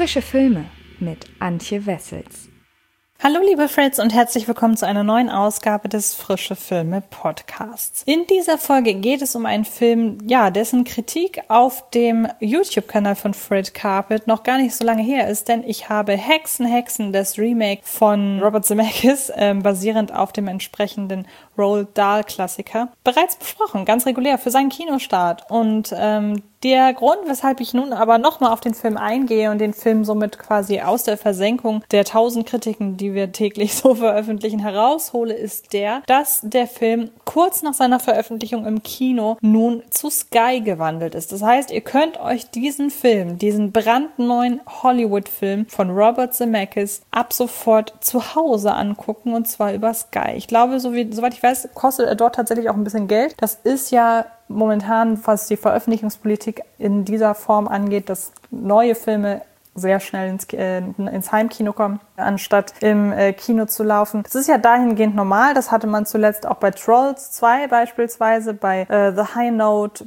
Frische Filme mit Antje Wessels. Hallo liebe Friends und herzlich willkommen zu einer neuen Ausgabe des Frische Filme Podcasts. In dieser Folge geht es um einen Film, dessen Kritik auf dem YouTube-Kanal von Fred Carpet noch gar nicht so lange her ist, denn ich habe Hexen, das Remake von Robert Zemeckis, basierend auf dem entsprechenden Roald Dahl-Klassiker, bereits besprochen, ganz regulär für seinen Kinostart. Und der Grund, weshalb ich nun aber nochmal auf den Film eingehe und den Film somit quasi aus der Versenkung der 1000 Kritiken, die wir täglich so veröffentlichen, heraushole, ist dass der Film kurz nach seiner Veröffentlichung im Kino nun zu Sky gewandelt ist. Das heißt, ihr könnt euch diesen Film, diesen brandneuen Hollywood-Film von Robert Zemeckis ab sofort zu Hause angucken, und zwar über Sky. Ich glaube, soweit ich weiß, kostet er dort tatsächlich auch ein bisschen Geld. Das ist ja momentan, was die Veröffentlichungspolitik in dieser Form angeht, dass neue Filme sehr schnell ins Heimkino kommen, anstatt im Kino zu laufen. Das ist ja dahingehend normal. Das hatte man zuletzt auch bei Trolls 2 beispielsweise, bei The High Note,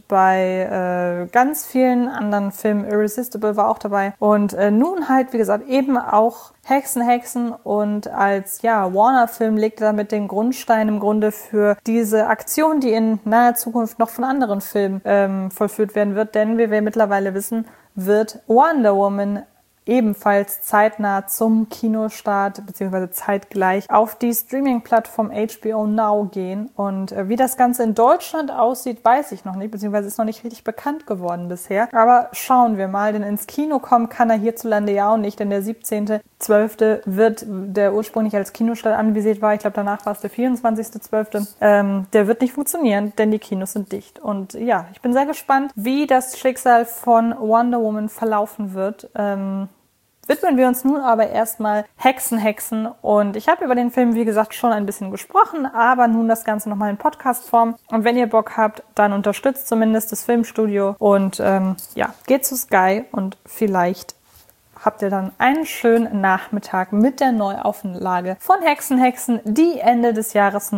bei ganz vielen anderen Filmen. Irresistible war auch dabei. Und nun halt, wie gesagt, eben auch Hexen und als Warner-Film legt er damit den Grundstein im Grunde für diese Aktion, die in naher Zukunft noch von anderen Filmen vollführt werden wird. Denn wie wir mittlerweile wissen, wird Wonder Woman ebenfalls zeitnah zum Kinostart bzw. zeitgleich auf die Streaming-Plattform HBO Now gehen. Und wie das Ganze in Deutschland aussieht, weiß ich noch nicht, beziehungsweise ist noch nicht richtig bekannt geworden bisher. Aber schauen wir mal, denn ins Kino kommen kann er hierzulande ja auch nicht, denn der 17.12. wird der ursprünglich als Kinostart anvisiert war. Ich glaube, danach war es der 24.12. Der wird nicht funktionieren, denn die Kinos sind dicht. Und ja, ich bin sehr gespannt, wie das Schicksal von Wonder Woman verlaufen wird. Widmen wir uns nun aber erstmal Hexen und ich habe über den Film, wie gesagt, schon ein bisschen gesprochen, aber nun das Ganze nochmal in Podcast-Form. Und wenn ihr Bock habt, dann unterstützt zumindest das Filmstudio und geht zu Sky und vielleicht habt ihr dann einen schönen Nachmittag mit der Neuauflage von Hexen, die Ende des Jahres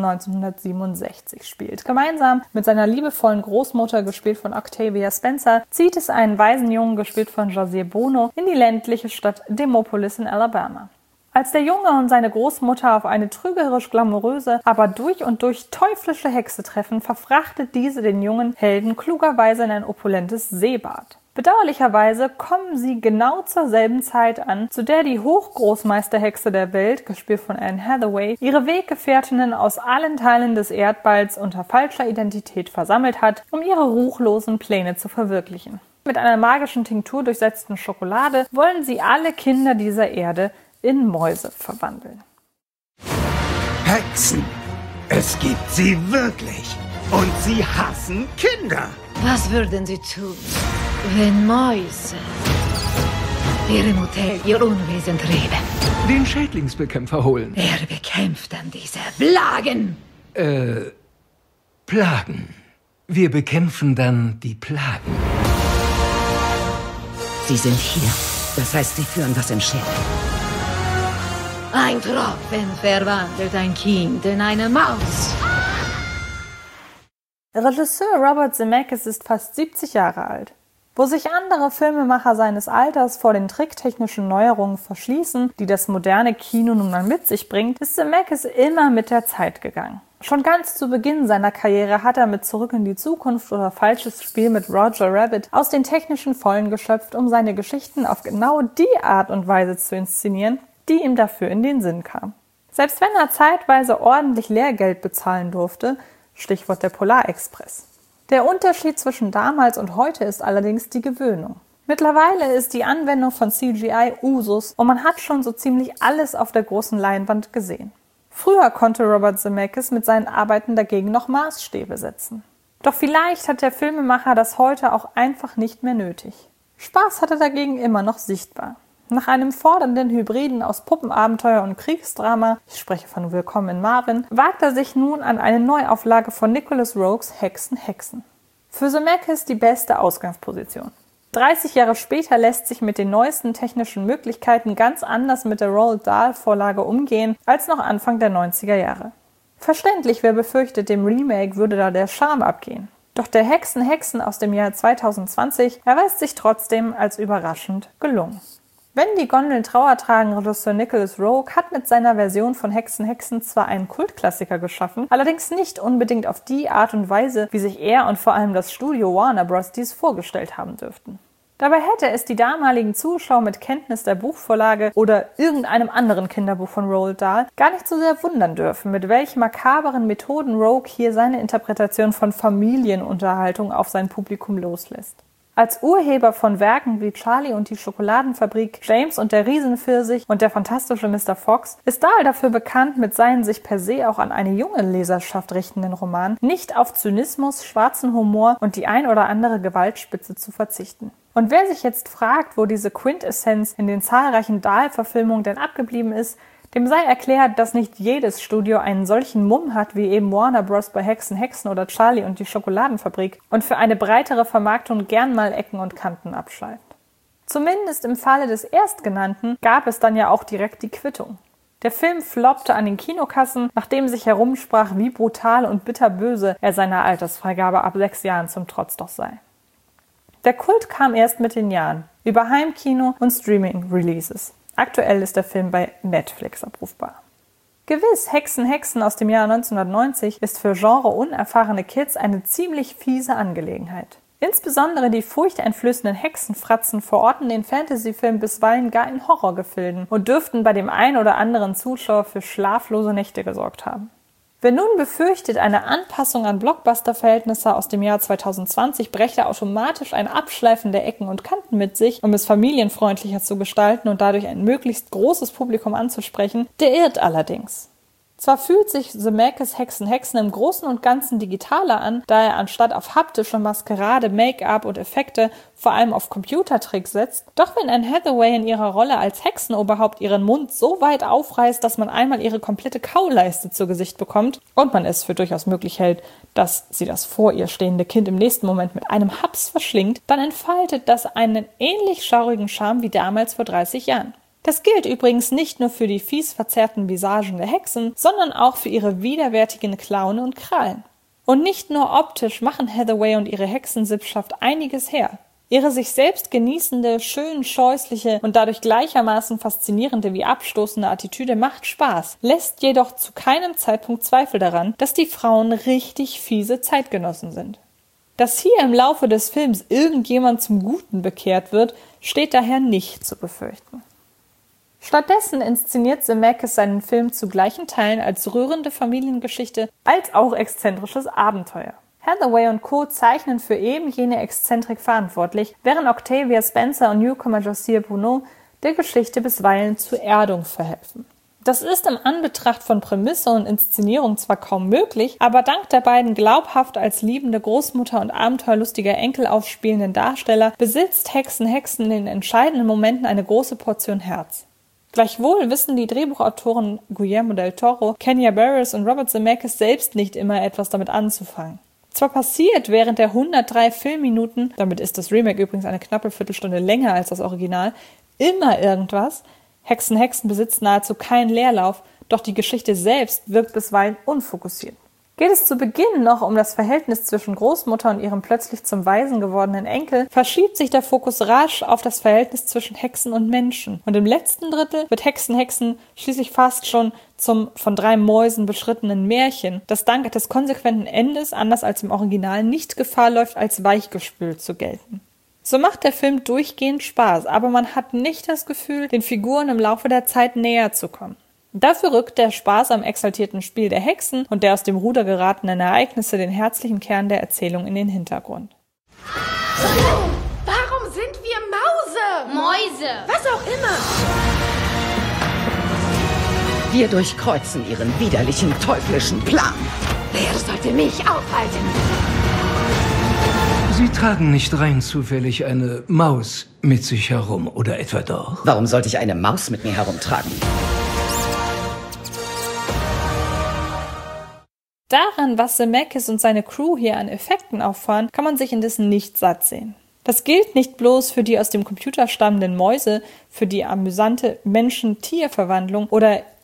1967 spielt. Gemeinsam mit seiner liebevollen Großmutter, gespielt von Octavia Spencer, zieht es einen Waisenjungen, gespielt von José Bono, in die ländliche Stadt Demopolis in Alabama. Als der Junge und seine Großmutter auf eine trügerisch glamouröse, aber durch und durch teuflische Hexe treffen, verfrachtet diese den jungen Helden klugerweise in ein opulentes Seebad. Bedauerlicherweise kommen sie genau zur selben Zeit an, zu der die Hochgroßmeisterhexe der Welt, gespielt von Anne Hathaway, ihre Weggefährtinnen aus allen Teilen des Erdballs unter falscher Identität versammelt hat, um ihre ruchlosen Pläne zu verwirklichen. Mit einer magischen Tinktur durchsetzten Schokolade wollen sie alle Kinder dieser Erde in Mäuse verwandeln. Hexen! Es gibt sie wirklich! Und sie hassen Kinder! Was würden Sie tun, wenn Mäuse Ihrem Hotel ihr Unwesen trieben? Den Schädlingsbekämpfer holen. Wer bekämpft dann diese Plagen? Plagen. Wir bekämpfen dann die Plagen. Sie sind hier. Das heißt, Sie führen was im Schilde. Ein Tropfen verwandelt ein Kind in eine Maus. Regisseur Robert Zemeckis ist fast 70 Jahre alt. Wo sich andere Filmemacher seines Alters vor den tricktechnischen Neuerungen verschließen, die das moderne Kino nun mal mit sich bringt, ist Zemeckis immer mit der Zeit gegangen. Schon ganz zu Beginn seiner Karriere hat er mit Zurück in die Zukunft oder Falsches Spiel mit Roger Rabbit aus den technischen Vollen geschöpft, um seine Geschichten auf genau die Art und Weise zu inszenieren, die ihm dafür in den Sinn kam. Selbst wenn er zeitweise ordentlich Lehrgeld bezahlen durfte, Stichwort der Polarexpress. Der Unterschied zwischen damals und heute ist allerdings die Gewöhnung. Mittlerweile ist die Anwendung von CGI Usus und man hat schon so ziemlich alles auf der großen Leinwand gesehen. Früher konnte Robert Zemeckis mit seinen Arbeiten dagegen noch Maßstäbe setzen. Doch vielleicht hat der Filmemacher das heute auch einfach nicht mehr nötig. Spaß hat er dagegen immer noch sichtbar. Nach einem fordernden Hybriden aus Puppenabenteuer und Kriegsdrama, ich spreche von Willkommen in Marvin, wagt er sich nun an eine Neuauflage von Nicholas Roeg's Hexen. Für Zemeckis die beste Ausgangsposition. 30 Jahre später lässt sich mit den neuesten technischen Möglichkeiten ganz anders mit der Roald Dahl-Vorlage umgehen als noch Anfang der 90er Jahre. Verständlich, wer befürchtet, dem Remake würde da der Charme abgehen. Doch der Hexen aus dem Jahr 2020 erweist sich trotzdem als überraschend gelungen. Wenn die Gondeln Trauer tragen, Regisseur Nicholas Roeg hat mit seiner Version von Hexen zwar einen Kultklassiker geschaffen, allerdings nicht unbedingt auf die Art und Weise, wie sich er und vor allem das Studio Warner Bros. Dies vorgestellt haben dürften. Dabei hätte es die damaligen Zuschauer mit Kenntnis der Buchvorlage oder irgendeinem anderen Kinderbuch von Roald Dahl gar nicht so sehr wundern dürfen, mit welchen makaberen Methoden Roeg hier seine Interpretation von Familienunterhaltung auf sein Publikum loslässt. Als Urheber von Werken wie Charlie und die Schokoladenfabrik, James und der Riesenpfirsich und der fantastische Mr. Fox ist Dahl dafür bekannt, mit seinen sich per se auch an eine junge Leserschaft richtenden Romanen nicht auf Zynismus, schwarzen Humor und die ein oder andere Gewaltspitze zu verzichten. Und wer sich jetzt fragt, wo diese Quintessenz in den zahlreichen Dahl-Verfilmungen denn abgeblieben ist, dem sei erklärt, dass nicht jedes Studio einen solchen Mumm hat wie eben Warner Bros. Bei Hexen oder Charlie und die Schokoladenfabrik und für eine breitere Vermarktung gern mal Ecken und Kanten abschleift. Zumindest im Falle des Erstgenannten gab es dann ja auch direkt die Quittung. Der Film floppte an den Kinokassen, nachdem sich herumsprach, wie brutal und bitterböse er seiner Altersfreigabe ab 6 Jahren zum Trotz doch sei. Der Kult kam erst mit den Jahren, über Heimkino und Streaming-Releases. Aktuell ist der Film bei Netflix abrufbar. Gewiss, Hexen aus dem Jahr 1990 ist für genreunerfahrene Kids eine ziemlich fiese Angelegenheit. Insbesondere die furchteinflößenden Hexenfratzen verorten den Fantasyfilm bisweilen gar in Horrorgefilden und dürften bei dem einen oder anderen Zuschauer für schlaflose Nächte gesorgt haben. Wer nun befürchtet, eine Anpassung an Blockbuster-Verhältnisse aus dem Jahr 2020 brächte automatisch ein Abschleifen der Ecken und Kanten mit sich, um es familienfreundlicher zu gestalten und dadurch ein möglichst großes Publikum anzusprechen, der irrt allerdings. Zwar fühlt sich Zemeckis Hexen im Großen und Ganzen digitaler an, da er anstatt auf haptische Maskerade, Make-up und Effekte vor allem auf Computertricks setzt, doch wenn Anne Hathaway in ihrer Rolle als Hexenoberhaupt ihren Mund so weit aufreißt, dass man einmal ihre komplette Kauleiste zu Gesicht bekommt und man es für durchaus möglich hält, dass sie das vor ihr stehende Kind im nächsten Moment mit einem Haps verschlingt, dann entfaltet das einen ähnlich schaurigen Charme wie damals vor 30 Jahren. Das gilt übrigens nicht nur für die fies verzerrten Visagen der Hexen, sondern auch für ihre widerwärtigen Klauen und Krallen. Und nicht nur optisch machen Hathaway und ihre Hexensippschaft einiges her. Ihre sich selbst genießende, schön scheußliche und dadurch gleichermaßen faszinierende wie abstoßende Attitüde macht Spaß, lässt jedoch zu keinem Zeitpunkt Zweifel daran, dass die Frauen richtig fiese Zeitgenossen sind. Dass hier im Laufe des Films irgendjemand zum Guten bekehrt wird, steht daher nicht zu befürchten. Stattdessen inszeniert Zemeckis seinen Film zu gleichen Teilen als rührende Familiengeschichte als auch exzentrisches Abenteuer. Hathaway und Co. zeichnen für eben jene Exzentrik verantwortlich, während Octavia Spencer und Newcomer Josiah Bruno der Geschichte bisweilen zur Erdung verhelfen. Das ist im Anbetracht von Prämisse und Inszenierung zwar kaum möglich, aber dank der beiden glaubhaft als liebende Großmutter und abenteuerlustiger Enkel aufspielenden Darsteller besitzt Hexen in den entscheidenden Momenten eine große Portion Herz. Gleichwohl wissen die Drehbuchautoren Guillermo del Toro, Kenya Barris und Robert Zemeckis selbst nicht immer etwas damit anzufangen. Zwar passiert während der 103 Filmminuten, damit ist das Remake übrigens eine knappe Viertelstunde länger als das Original, immer irgendwas. Hexen besitzt nahezu keinen Leerlauf, doch die Geschichte selbst wirkt bisweilen unfokussiert. Geht es zu Beginn noch um das Verhältnis zwischen Großmutter und ihrem plötzlich zum Waisen gewordenen Enkel, verschiebt sich der Fokus rasch auf das Verhältnis zwischen Hexen und Menschen. Und im letzten Drittel wird Hexen schließlich fast schon zum von 3 Mäusen beschrittenen Märchen, das dank des konsequenten Endes, anders als im Original, nicht Gefahr läuft, als weichgespült zu gelten. So macht der Film durchgehend Spaß, aber man hat nicht das Gefühl, den Figuren im Laufe der Zeit näher zu kommen. Dafür rückt der Spaß am exaltierten Spiel der Hexen und der aus dem Ruder geratenen Ereignisse den herzlichen Kern der Erzählung in den Hintergrund. Warum sind wir Mäuse? Was auch immer. Wir durchkreuzen ihren widerlichen, teuflischen Plan. Wer sollte mich aufhalten? Sie tragen nicht rein zufällig eine Maus mit sich herum, oder etwa doch? Warum sollte ich eine Maus mit mir herumtragen? Daran, was Zemeckis und seine Crew hier an Effekten auffahren, kann man sich indessen nicht satt sehen. Das gilt nicht bloß für die aus dem Computer stammenden Mäuse, für die amüsante Menschen-Tier-Verwandlung oder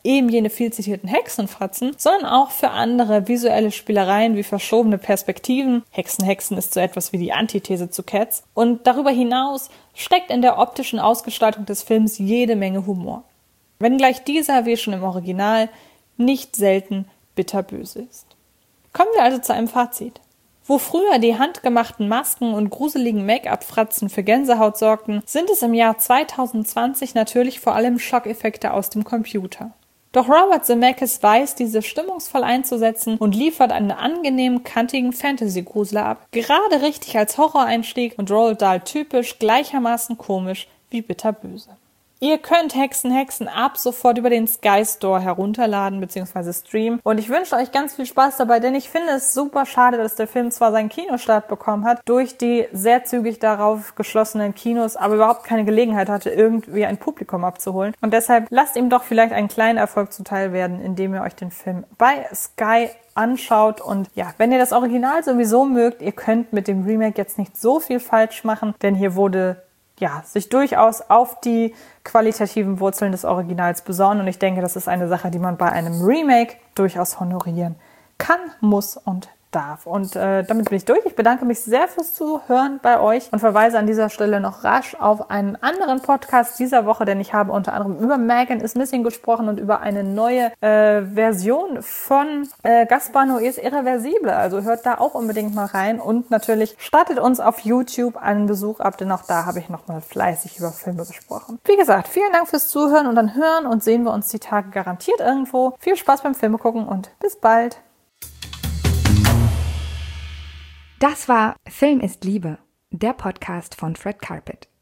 eben jene viel zitierten Hexenfratzen, sondern auch für andere visuelle Spielereien wie verschobene Perspektiven. Hexen ist so etwas wie die Antithese zu Cats. Und darüber hinaus steckt in der optischen Ausgestaltung des Films jede Menge Humor. Wenngleich dieser, wie schon im Original, nicht selten bitterböse ist. Kommen wir also zu einem Fazit. Wo früher die handgemachten Masken und gruseligen Make-up-Fratzen für Gänsehaut sorgten, sind es im Jahr 2020 natürlich vor allem Schockeffekte aus dem Computer. Doch Robert Zemeckis weiß, diese stimmungsvoll einzusetzen und liefert einen angenehm kantigen Fantasy-Grusler ab. Gerade richtig als Horroreinstieg und Roald Dahl typisch gleichermaßen komisch wie bitterböse. Ihr könnt Hexen ab sofort über den Sky Store herunterladen bzw. streamen. Und ich wünsche euch ganz viel Spaß dabei, denn ich finde es super schade, dass der Film zwar seinen Kinostart bekommen hat, durch die sehr zügig darauf geschlossenen Kinos, aber überhaupt keine Gelegenheit hatte, irgendwie ein Publikum abzuholen. Und deshalb lasst ihm doch vielleicht einen kleinen Erfolg zuteil werden, indem ihr euch den Film bei Sky anschaut. Und ja, wenn ihr das Original sowieso mögt, ihr könnt mit dem Remake jetzt nicht so viel falsch machen, denn hier wurde sich durchaus auf die qualitativen Wurzeln des Originals besonnen. Und ich denke, das ist eine Sache, die man bei einem Remake durchaus honorieren kann, muss und darf. Und damit bin ich durch. Ich bedanke mich sehr fürs Zuhören bei euch und verweise an dieser Stelle noch rasch auf einen anderen Podcast dieser Woche, denn ich habe unter anderem über Megan is Missing gesprochen und über eine neue Version von Gaspar Noés Irreversible. Also hört da auch unbedingt mal rein und natürlich startet uns auf YouTube einen Besuch ab, denn auch da habe ich nochmal fleißig über Filme gesprochen. Wie gesagt, vielen Dank fürs Zuhören und dann hören und sehen wir uns die Tage garantiert irgendwo. Viel Spaß beim Filme gucken und bis bald. Das war Film ist Liebe, der Podcast von Fred Carpet.